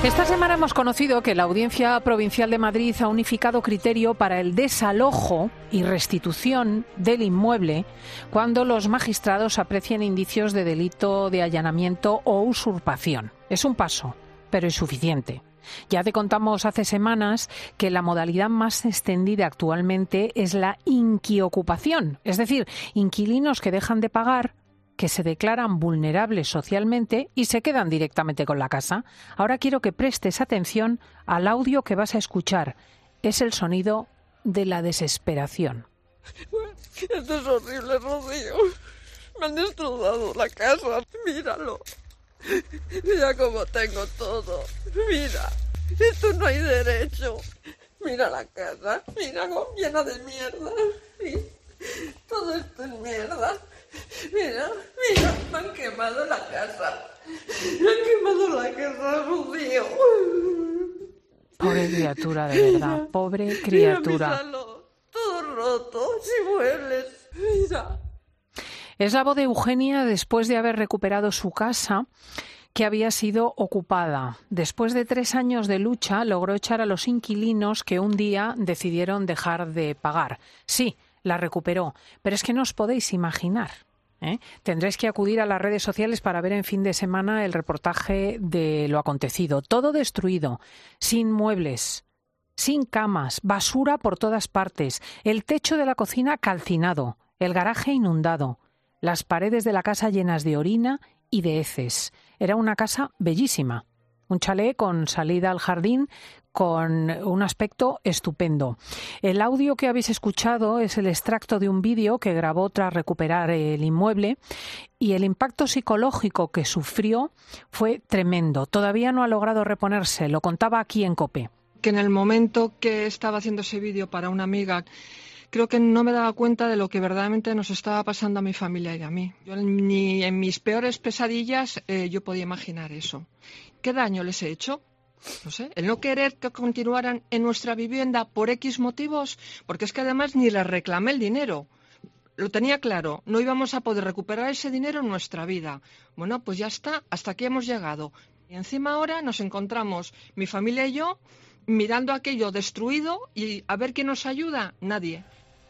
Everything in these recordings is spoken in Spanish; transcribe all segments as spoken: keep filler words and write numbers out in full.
Esta semana hemos conocido que la Audiencia Provincial de Madrid ha unificado criterio para el desalojo y restitución del inmueble cuando los magistrados aprecien indicios de delito de allanamiento o usurpación. Es un paso, pero insuficiente. Ya te contamos hace semanas que la modalidad más extendida actualmente es la inquiocupación, es decir, inquilinos que dejan de pagar, que se declaran vulnerables socialmente y se quedan directamente con la casa. Ahora quiero que prestes atención al audio que vas a escuchar. Es el sonido de la desesperación. Esto es horrible, Rocío. Me han destrozado la casa. Míralo. Mira cómo tengo todo. Mira, esto no hay derecho. Mira la casa. Mira cómo llena de mierda. Sí. Todo esto es mierda. Mira, mira, me han quemado la casa. Me han quemado la casa, Rocío. Pobre criatura, de verdad. Pobre criatura. Mira mi salón, todo roto, sin muebles. Mira. Es la voz de Eugenia después de haber recuperado su casa, que había sido ocupada. Después de tres años de lucha, logró echar a los inquilinos que un día decidieron dejar de pagar. Sí, la recuperó, pero es que no os podéis imaginar. ¿eh? Tendréis que acudir a las redes sociales para ver en fin de semana el reportaje de lo acontecido. Todo destruido, sin muebles, sin camas, basura por todas partes, el techo de la cocina calcinado, el garaje inundado, las paredes de la casa llenas de orina y de heces. Era una casa bellísima, un chalet con salida al jardín, con un aspecto estupendo. El audio que habéis escuchado es el extracto de un vídeo que grabó tras recuperar el inmueble y el impacto psicológico que sufrió fue tremendo. Todavía no ha logrado reponerse, lo contaba aquí en COPE. Que en el momento que estaba haciendo ese vídeo para una amiga, creo que no me daba cuenta de lo que verdaderamente nos estaba pasando a mi familia y a mí. Yo, ni en mis peores pesadillas eh, yo podía imaginar eso. ¿Qué daño les he hecho? No sé, el no querer que continuaran en nuestra vivienda por X motivos, porque es que además ni les reclamé el dinero. Lo tenía claro, no íbamos a poder recuperar ese dinero en nuestra vida. Bueno, pues ya está, hasta aquí hemos llegado. Y encima ahora nos encontramos, mi familia y yo, mirando aquello destruido y a ver quién nos ayuda. Nadie.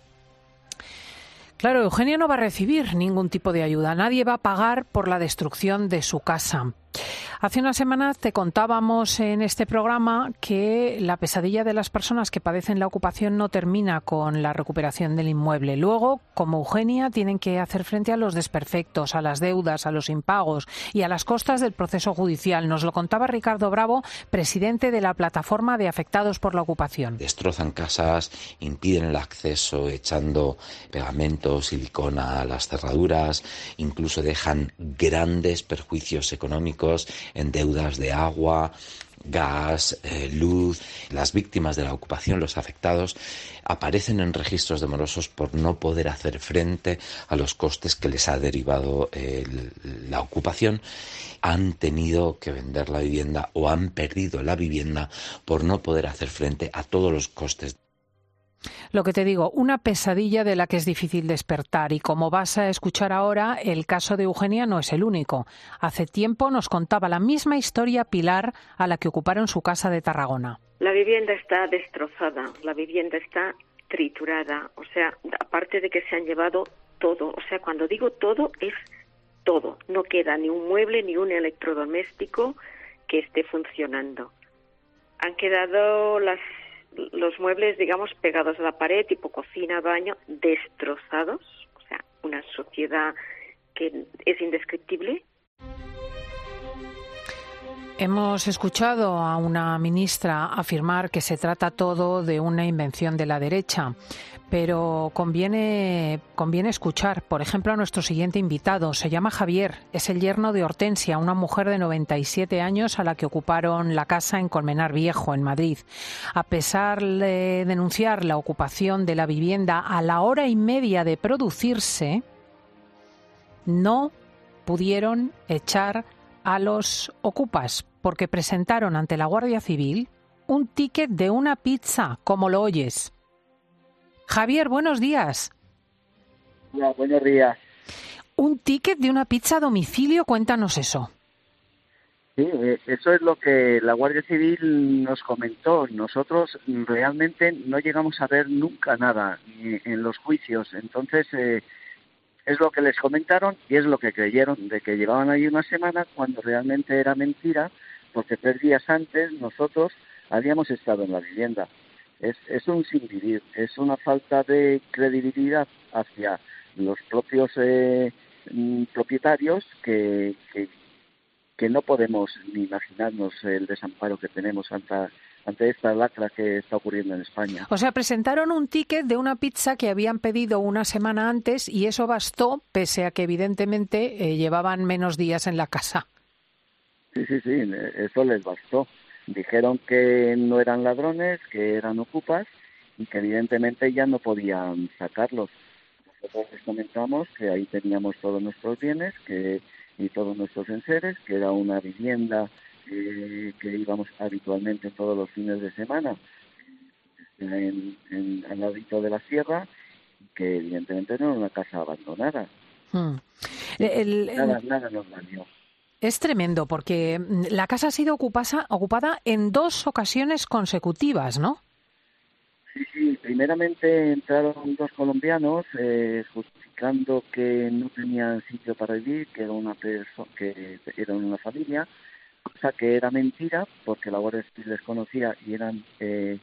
Claro, Eugenia no va a recibir ningún tipo de ayuda. Nadie va a pagar por la destrucción de su casa. Hace una semana te contábamos en este programa que la pesadilla de las personas que padecen la ocupación no termina con la recuperación del inmueble. Luego, como Eugenia, tienen que hacer frente a los desperfectos, a las deudas, a los impagos y a las costas del proceso judicial. Nos lo contaba Ricardo Bravo, presidente de la Plataforma de Afectados por la Ocupación. Destrozan casas, impiden el acceso echando pegamento, silicona a las cerraduras, incluso dejan grandes perjuicios económicos en deudas de agua, gas, eh, luz. Las víctimas de la ocupación, los afectados, aparecen en registros de morosos por no poder hacer frente a los costes que les ha derivado eh, la ocupación. Han tenido que vender la vivienda o han perdido la vivienda por no poder hacer frente a todos los costes. Lo que te digo, una pesadilla de la que es difícil despertar y como vas a escuchar ahora, el caso de Eugenia no es el único. Hace tiempo nos contaba la misma historia Pilar a la que ocuparon su casa de Tarragona. La vivienda está destrozada, la vivienda está triturada, o sea, aparte de que se han llevado todo, o sea, cuando digo todo es todo, no queda ni un mueble ni un electrodoméstico que esté funcionando. Han quedado las los muebles, digamos, pegados a la pared, tipo cocina, baño, destrozados, o sea, una sociedad que es indescriptible. Hemos escuchado a una ministra afirmar que se trata todo de una invención de la derecha, pero conviene, conviene escuchar, por ejemplo, a nuestro siguiente invitado. Se llama Javier, es el yerno de Hortensia, una mujer de noventa y siete años a la que ocuparon la casa en Colmenar Viejo, en Madrid. A pesar de denunciar la ocupación de la vivienda a la hora y media de producirse, no pudieron echar a los ocupas porque presentaron ante la Guardia Civil un ticket de una pizza, como lo oyes. Javier, buenos días. Hola, buenos días. Un ticket de una pizza a domicilio, cuéntanos eso. Sí, eso es lo que la Guardia Civil nos comentó. Nosotros realmente no llegamos a ver nunca nada en los juicios. Entonces, eh, es lo que les comentaron y es lo que creyeron, de que llevaban ahí una semana cuando realmente era mentira, porque tres días antes nosotros habíamos estado en la vivienda. Es, es un sinvivir, es una falta de credibilidad hacia los propios eh, propietarios que... que que no podemos ni imaginarnos el desamparo que tenemos ante, ante esta lacra que está ocurriendo en España. O sea, presentaron un ticket de una pizza que habían pedido una semana antes y eso bastó, pese a que evidentemente eh, llevaban menos días en la casa. Sí, sí, sí, eso les bastó. Dijeron que no eran ladrones, que eran ocupas y que evidentemente ya no podían sacarlos. Nosotros les comentamos que ahí teníamos todos nuestros bienes, que y todos nuestros enseres, que era una vivienda eh, que íbamos habitualmente todos los fines de semana en, en, al ladito de la sierra, que evidentemente no era una casa abandonada. Hmm. El, el, nada, nada nos valió. Es tremendo porque la casa ha sido ocupasa, ocupada en dos ocasiones consecutivas, ¿no? Sí, sí, primeramente entraron dos colombianos eh, justificando que no tenían sitio para vivir, que era una perso- que eran una familia, cosa que era mentira porque la Guardia Civil les conocía y eran eh,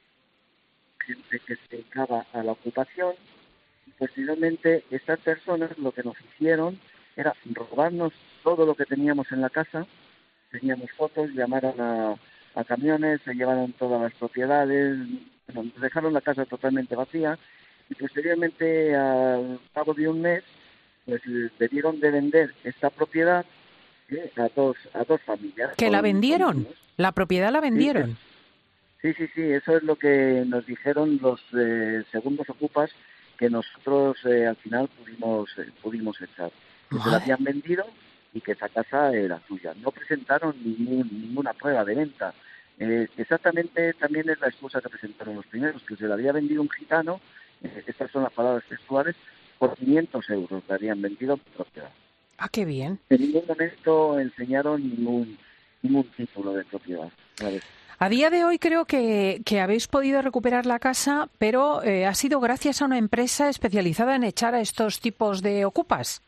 gente que se dedicaba a la ocupación. Y posteriormente estas personas lo que nos hicieron era robarnos todo lo que teníamos en la casa, teníamos fotos, llamaron a, a camiones, se llevaron todas las propiedades, nos dejaron la casa totalmente vacía y posteriormente al cabo de un mes pues debieron de vender esta propiedad eh, a dos a dos familias. ¿Que con, la vendieron? ¿La propiedad la vendieron? Sí, sí, sí, eso es lo que nos dijeron los eh, segundos ocupas que nosotros eh, al final pudimos eh, pudimos echar. Que se la habían vendido y que esa casa era suya. No presentaron ningún, ninguna prueba de venta. Eh, exactamente también es la excusa que presentaron los primeros, que se le había vendido un gitano, eh, estas son las palabras textuales, por quinientos euros le habían vendido mi propiedad. Ah, qué bien. En ningún momento enseñaron ningún, ningún título de propiedad, ¿sabes? A día de hoy creo que, que habéis podido recuperar la casa, pero eh, ha sido gracias a una empresa especializada en echar a estos tipos de ocupas.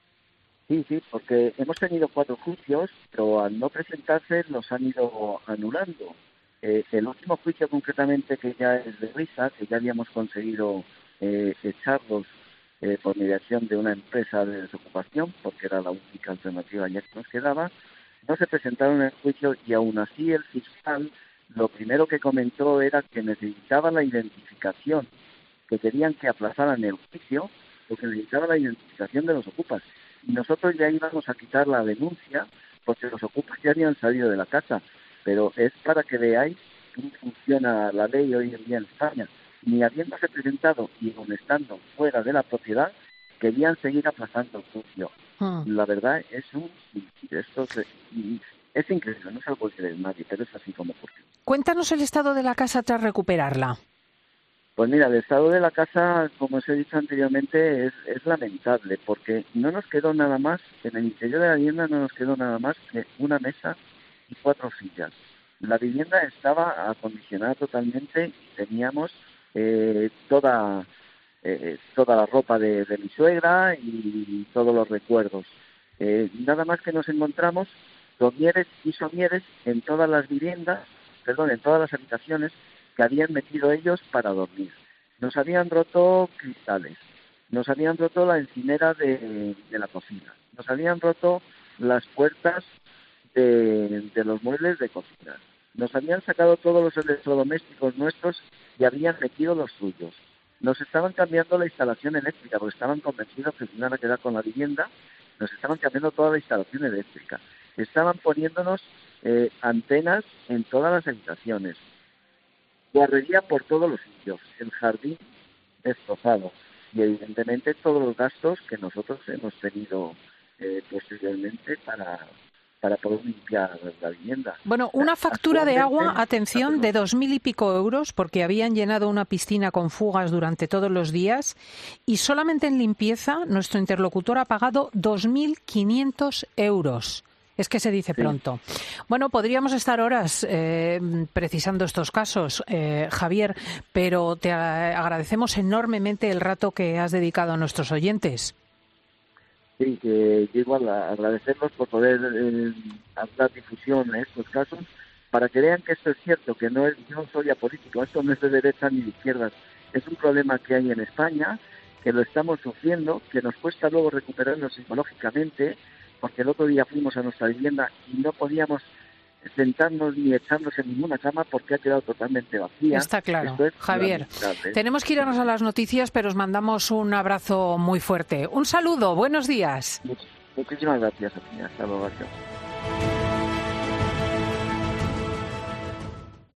Sí, sí, porque hemos tenido cuatro juicios, pero al no presentarse los han ido anulando. Eh, el último juicio concretamente, que ya es de risa, que ya habíamos conseguido eh, echarlos eh, por mediación de una empresa de desocupación, porque era la única alternativa ya que nos quedaba, no se presentaron en el juicio y aún así el fiscal lo primero que comentó era que necesitaba la identificación, que querían que aplazaran el juicio porque necesitaba la identificación de los ocupas. Y nosotros ya íbamos a quitar la denuncia porque los ocupas ya habían salido de la casa. Pero es para que veáis cómo funciona la ley hoy en día en España. Ni habiéndose presentado y aún estando fuera de la propiedad, querían seguir aplazando el juicio. Hmm. La verdad es un... Esto es, es increíble, no se lo puede creer nadie, pero es así como ocurre. Cuéntanos el estado de la casa tras recuperarla. Pues mira, el estado de la casa, como os he dicho anteriormente, es, es lamentable, porque no nos quedó nada más, en el interior de la vivienda no nos quedó nada más que una mesa y cuatro sillas. La vivienda estaba acondicionada totalmente y teníamos eh, toda, eh, toda la ropa de, de mi suegra y todos los recuerdos. Eh, nada más que nos encontramos somieres y somieres en todas las viviendas, perdón, en todas las habitaciones que habían metido ellos para dormir. Nos habían roto cristales, nos habían roto la encimera de, de la cocina, nos habían roto las puertas de, de los muebles de cocina, nos habían sacado todos los electrodomésticos nuestros y habían metido los suyos. Nos estaban cambiando la instalación eléctrica porque estaban convencidos que se iban a quedar con la vivienda, nos estaban cambiando toda la instalación eléctrica. Estaban poniéndonos eh, antenas en todas las habitaciones. Guardería por todos los sitios, el jardín destrozado y evidentemente todos los gastos que nosotros hemos tenido eh, posteriormente para, para poder limpiar la vivienda. Bueno, una factura de agua, atención, de dos mil y pico euros porque habían llenado una piscina con fugas durante todos los días y solamente en limpieza nuestro interlocutor ha pagado dos mil quinientos euros. Es que se dice Sí. pronto. Bueno, podríamos estar horas eh, precisando estos casos, eh, Javier, pero te a- agradecemos enormemente el rato que has dedicado a nuestros oyentes. Sí, que yo igual a- agradecerlos por poder eh, dar difusión a estos casos, para que vean que esto es cierto, que no es, yo no soy apolítico, esto no es de derecha ni de izquierdas, es un problema que hay en España, que lo estamos sufriendo, que nos cuesta luego recuperarnos psicológicamente, porque el otro día fuimos a nuestra vivienda y no podíamos sentarnos ni echarnos en ninguna cama porque ha quedado totalmente vacía. Está claro. Esto es Javier, lamentable. tenemos que irnos a las noticias, pero os mandamos un abrazo muy fuerte. Un saludo, buenos días. Much- Muchísimas gracias a ti, hasta luego. Adiós.